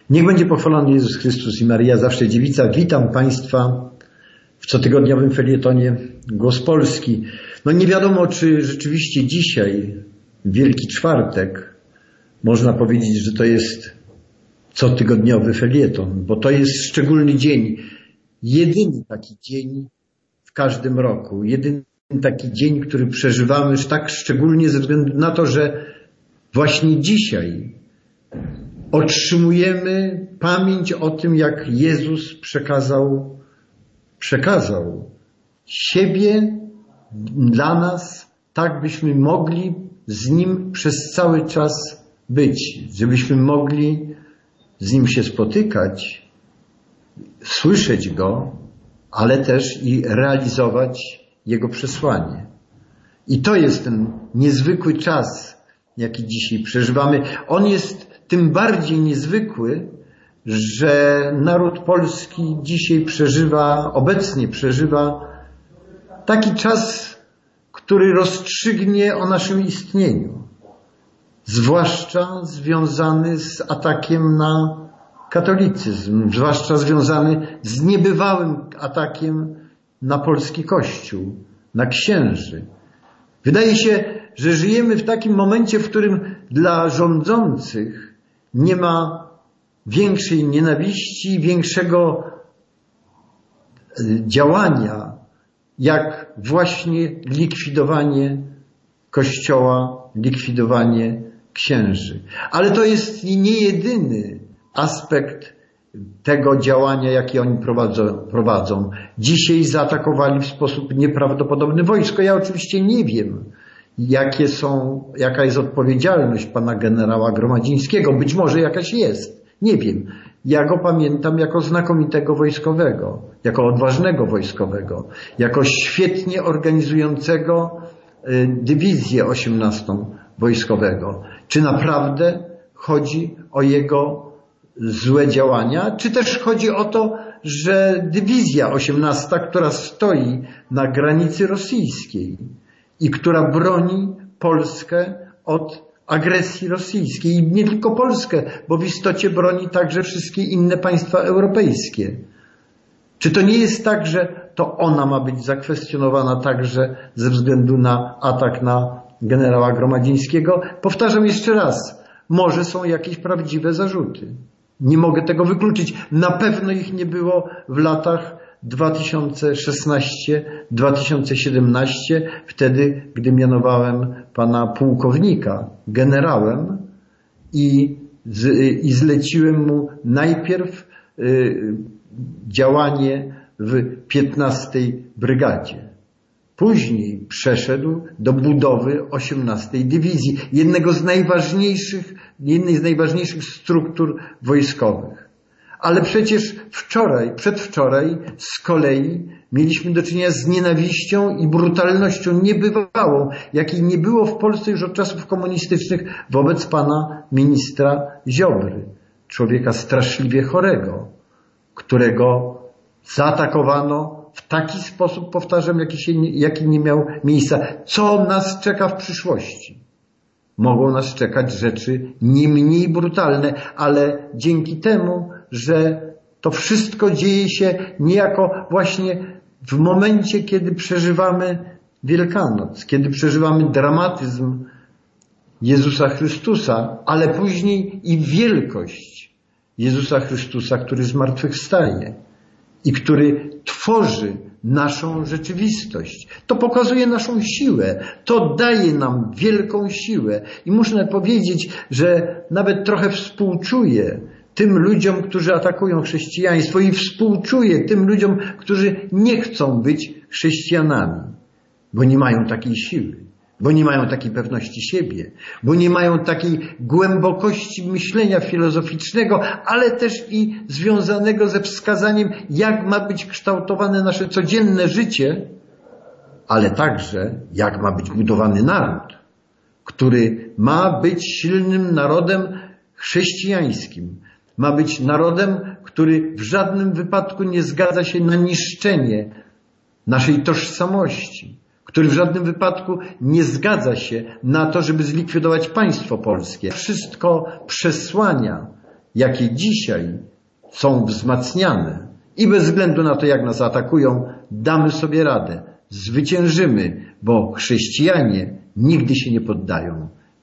Niech będzie pochwalony Jezus Chrystus i Maryja Zawsze Dziewica. Witam Państwa w cotygodniowym felietonie Głos Polski. Nie wiadomo, czy rzeczywiście dzisiaj, Wielki Czwartek, można powiedzieć, że to jest cotygodniowy felieton, bo to jest szczególny dzień. Jedyny taki dzień w każdym roku. Jedyny taki dzień, który przeżywamy tak szczególnie ze względu na to, że właśnie dzisiaj otrzymujemy pamięć o tym, jak Jezus przekazał siebie dla nas, tak byśmy mogli z Nim przez cały czas być, żebyśmy mogli z Nim się spotykać, słyszeć Go, ale też i realizować Jego przesłanie. I to jest ten niezwykły czas, jaki dzisiaj przeżywamy. On jest tym bardziej niezwykły, że naród polski dzisiaj obecnie przeżywa taki czas, który rozstrzygnie o naszym istnieniu. Zwłaszcza związany z atakiem na katolicyzm, zwłaszcza związany z niebywałym atakiem na polski Kościół, na księży. Wydaje się, że żyjemy w takim momencie, w którym dla rządzących nie ma większej nienawiści, większego działania, jak właśnie likwidowanie Kościoła, likwidowanie księży. Ale to jest nie jedyny aspekt tego działania, jakie oni prowadzą. Dzisiaj zaatakowali w sposób nieprawdopodobny wojsko. Ja oczywiście nie wiem, jaka jest odpowiedzialność pana generała Gromadzińskiego. Być może jakaś jest. Nie wiem. Ja go pamiętam jako znakomitego wojskowego, jako odważnego wojskowego, jako świetnie organizującego dywizję 18 wojskowego. Czy naprawdę chodzi o jego złe działania, czy też chodzi o to, że dywizja 18, która stoi na granicy rosyjskiej i która broni Polskę od agresji rosyjskiej. I nie tylko Polskę, bo w istocie broni także wszystkie inne państwa europejskie. Czy to nie jest tak, że to ona ma być zakwestionowana także ze względu na atak na generała Gromadzińskiego? Powtarzam jeszcze raz, może są jakieś prawdziwe zarzuty. Nie mogę tego wykluczyć. Na pewno ich nie było w latach 2016-2017, wtedy, gdy mianowałem pana pułkownika generałem i zleciłem mu najpierw działanie w 15 Brygadzie. Później przeszedł do budowy 18 Dywizji, jednej z najważniejszych struktur wojskowych. Ale przecież przedwczoraj z kolei mieliśmy do czynienia z nienawiścią i brutalnością niebywałą, jakiej nie było w Polsce już od czasów komunistycznych wobec pana ministra Ziobry, człowieka straszliwie chorego, którego zaatakowano w taki sposób, powtarzam, jaki nie miał miejsca. Co nas czeka w przyszłości? Mogą nas czekać rzeczy nie mniej brutalne, ale dzięki temu, że to wszystko dzieje się niejako właśnie w momencie, kiedy przeżywamy Wielkanoc, kiedy przeżywamy dramatyzm Jezusa Chrystusa, ale później i wielkość Jezusa Chrystusa, który zmartwychwstaje i który tworzy naszą rzeczywistość. To pokazuje naszą siłę. To daje nam wielką siłę. I muszę powiedzieć, że nawet trochę współczuję tym ludziom, którzy atakują chrześcijaństwo i współczuję tym ludziom, którzy nie chcą być chrześcijanami, bo nie mają takiej siły, bo nie mają takiej pewności siebie, bo nie mają takiej głębokości myślenia filozoficznego, ale też i związanego ze wskazaniem, jak ma być kształtowane nasze codzienne życie, ale także jak ma być budowany naród, który ma być silnym narodem chrześcijańskim. Ma być narodem, który w żadnym wypadku nie zgadza się na niszczenie naszej tożsamości, który w żadnym wypadku nie zgadza się na to, żeby zlikwidować państwo polskie. Wszystko przesłania jakie dzisiaj są wzmacniane i bez względu na to, jak nas atakują, damy sobie radę, zwyciężymy, bo chrześcijanie nigdy się nie poddają.